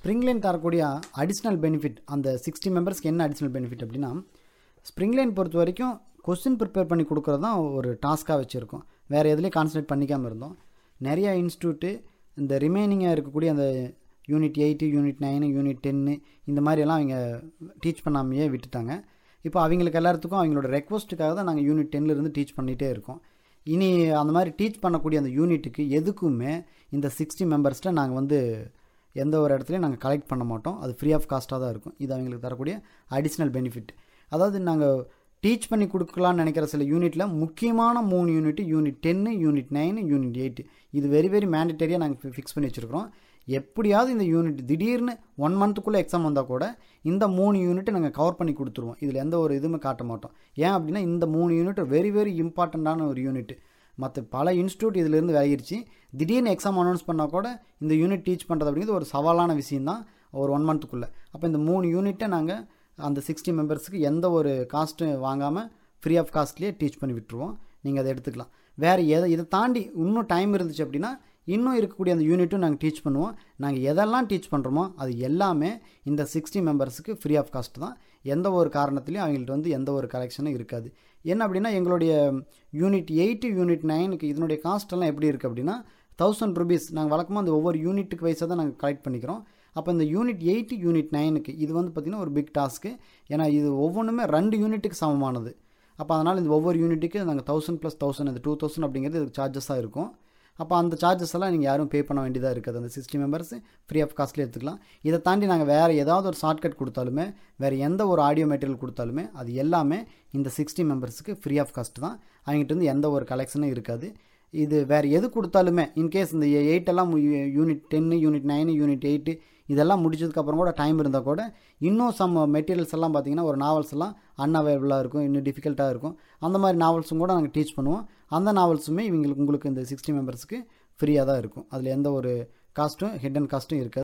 ஸ்ப்ரிங்லைன் தரக்கூடிய additional benefit, அந்த 60 மெம்பர்ஸ்க்கு என்ன அடிஷ்னல் பெனிஃபிட் அப்படின்னா, ஸ்ப்ரிங்லைன் பொறுத்த வரைக்கும் கொஸ்டின் ப்ரிப்பேர் பண்ணி கொடுக்குறது தான் ஒரு டாஸ்க்காக வச்சுருக்கோம். வேறு எதுலேயும் கான்சன்ட்ரேட் பண்ணிக்காமல் இருந்தோம். நிறையா இன்ஸ்டியூட்டு இந்த ரிமைனிங்காக இருக்கக்கூடிய அந்த யூனிட் 8, யூனிட் 9, யூனிட் 10 இந்த மாதிரியெல்லாம் அவங்க டீச் பண்ணாமையே விட்டுட்டாங்க. இப்போ அவங்களுக்கு எல்லாத்துக்கும் அவங்களோட ரெக்வஸ்ட்டுக்காக தான் நாங்கள் யூனிட் 10லேருந்து டீச் பண்ணிகிட்டே இருக்கோம். இனி அந்த மாதிரி டீச் பண்ணக்கூடிய அந்த யூனிட்டுக்கு எதுக்குமே இந்த 60 மெம்பர்ஸ்ட்டை நாங்கள் எந்த ஒரு இடத்துலையும் நாங்கள் கலெக்ட் பண்ண மாட்டோம். அது ஃப்ரீ ஆஃப் காஸ்ட்டாக தான் இருக்கும். இது அவங்களுக்கு தரக்கூடிய அடிஷ்னல் பெனிஃபிட். அதாவது நாங்கள் டீச் பண்ணி கொடுக்கலான்னு நினைக்கிற சில யூனிட்டில் முக்கியமான 3 யூனிட், யூனிட் 10, யூனிட் 9, யூனிட் 8 இது வெரி வெரி மேண்டட்டரியாக நாங்கள் ஃபிக்ஸ் பண்ணி வச்சுருக்கிறோம். எப்படியாவது இந்த யூனிட் திடீர்னு 1 மந்த்துக்குள்ளே எக்ஸாம் வந்தால் கூட இந்த 3 யூனிட்டை நாங்கள் கவர் பண்ணி கொடுத்துருவோம். இதில் எந்த ஒரு இதுவுமே காட்ட மாட்டோம். ஏன் அப்படின்னா இந்த 3 யூனிட் வெரி வெரி இம்பார்ட்டண்ட்டான ஒரு யூனிட். மற்ற பல இன்ஸ்டியூட் இதிலேருந்து விலகிடுச்சு. திடீர்னு எக்ஸாம் அனௌன்ஸ் பண்ணால் கூட இந்த யூனிட் டீச் பண்ணுறது அப்படிங்கிறது ஒரு சவாலான விஷயந்தான் ஒரு 1 மந்த்துக்குள்ளே. அப்போ இந்த 3 யூனிட்டை நாங்கள் அந்த 60 மெம்பர்ஸுக்கு எந்த ஒரு காஸ்ட்டும் வாங்காமல் ஃப்ரீ ஆஃப் காஸ்ட்லேயே டீச் பண்ணி விட்டுருவோம். நீங்கள் அதை எடுத்துக்கலாம். வேறு இதை தாண்டி இன்னும் டைம் இருந்துச்சு அப்படின்னா இன்னும் இருக்கக்கூடிய அந்த யூனிட்டும் நாங்கள் டீச் பண்ணுவோம். நாங்கள் எதெல்லாம் டீச் பண்ணுறோமோ அது எல்லாமே இந்த 60 மெம்பர்ஸுக்கு ஃப்ரீ ஆஃப் காஸ்ட் தான். எந்த ஒரு காரணத்துலையும் அவங்கள்ட்ட எந்த ஒரு கலெக்ஷனும் இருக்காது. என்ன அப்படின்னா எங்களுடைய யூனிட் 8, யூனிட் 9க்கு இதனுடைய காஸ்ட்டெல்லாம் எப்படி இருக்குது அப்படின்னா 1000 rupees. நாங்கள் வழக்கமாக அந்த ஒவ்வொரு யூனிட்டுக்கு வைஸாக தான் நாங்கள் கலெக்ட் பண்ணிக்கிறோம். அப்போ இந்த யூனிட் 8, யூனிட் 9க்கு இது பார்த்திங்கன்னா ஒரு பிக் டாஸ்க்கு. ஏன்னா இது ஒவ்வொன்றுமே 2 யூனிட்டுக்கு சமமானது. அப்போ அதனால் இந்த ஒவ்வொரு யூனிட்டுக்கு நாங்கள் 1000 + 1000 அது 2000 அப்படிங்கிறது இதுக்கு சார்ஜஸாக இருக்கும். அப்போ அந்த சார்ஜஸ் எல்லாம் நீங்கள் யாரும் பே பண்ண வேண்டியதாக இருக்காது. அந்த 60 மெம்பர்ஸ் ஃப்ரீ ஆஃப் காஸ்ட்லேயே எடுத்துக்கலாம். இதை தாண்டி நாங்கள் வேறு ஏதாவது ஒரு ஷார்ட்கட் கொடுத்தாலுமே, வேறு எந்த ஒரு ஆடியோ மெட்டீரியல் கொடுத்தாலுமே அது எல்லாமே இந்த 60 மெம்பர்ஸுக்கு ஃப்ரீ ஆஃப் காஸ்ட் தான். அவங்ககிட்ட எந்த ஒரு கலெக்ஷனும் இருக்காது. இது வேறு எது கொடுத்தாலுமே இன்கேஸ் இந்த 8 எல்லாம் யூனிட் 10, யூனிட் 9, யூனிட் 8 இதெல்லாம் முடிச்சதுக்கப்புறம் கூட டைம் இருந்தால் கூட இன்னும் சம் மெட்டீரியல்ஸ் எல்லாம் பார்த்திங்கன்னா ஒரு நாவல்ஸ் எல்லாம் அன்அவைலபிளாக இருக்கும், இன்னும் டிஃபிகல்ட்டாக இருக்கும். அந்த மாதிரி நாவல்ஸும் கூட நாங்கள் டீச் பண்ணுவோம். அந்த நாவல்ஸுமே உங்களுக்கு இந்த 60 மெம்பர்ஸுக்கு ஃப்ரீயாக தான் இருக்கும். அதில் எந்த ஒரு காஸ்ட்டும் ஹிடன் காஸ்ட்டும் இருக்காது.